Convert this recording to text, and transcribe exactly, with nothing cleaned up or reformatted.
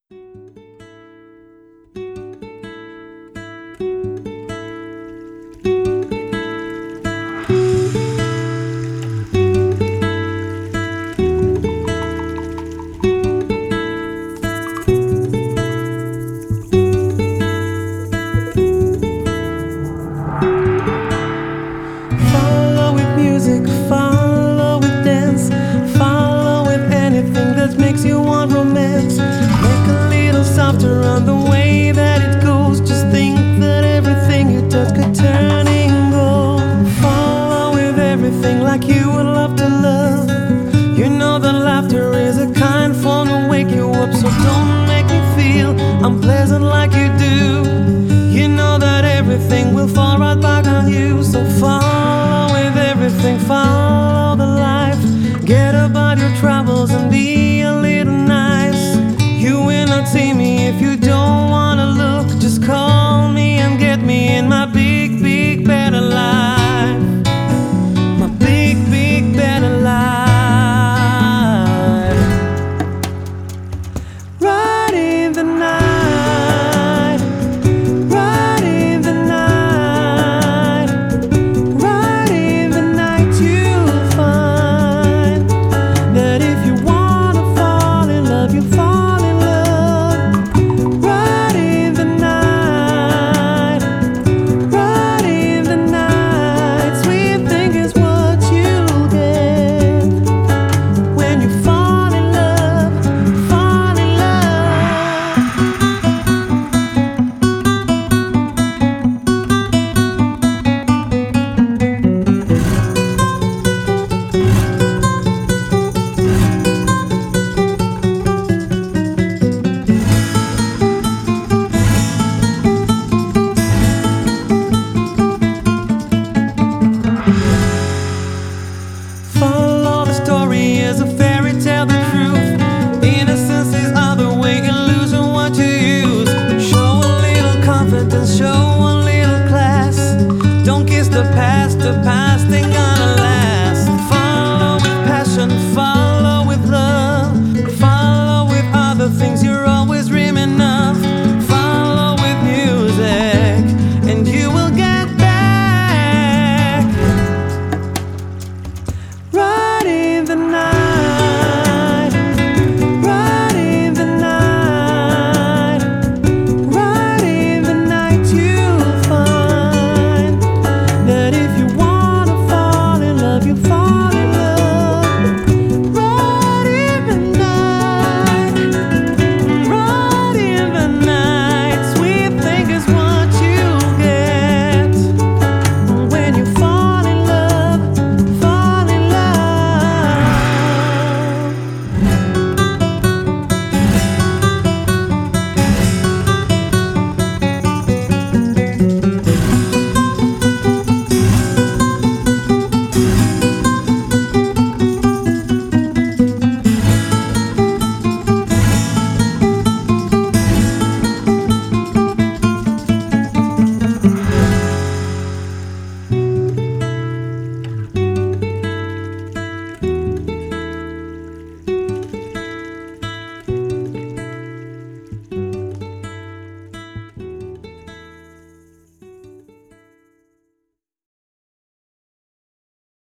Follow with music, follow with dance, follow with anything that makes you want romance. Make a little softer on the way that it goes. Just think that everything you touch could turn in gold. Follow with everything like you would love to love. You know that laughter is a kind form to wake you up, so don't make me feel unpleasant like you do. You know that everything will fall right back on you. So follow with everything, follow the life. Get about your troubles and be a little nice. You will not see me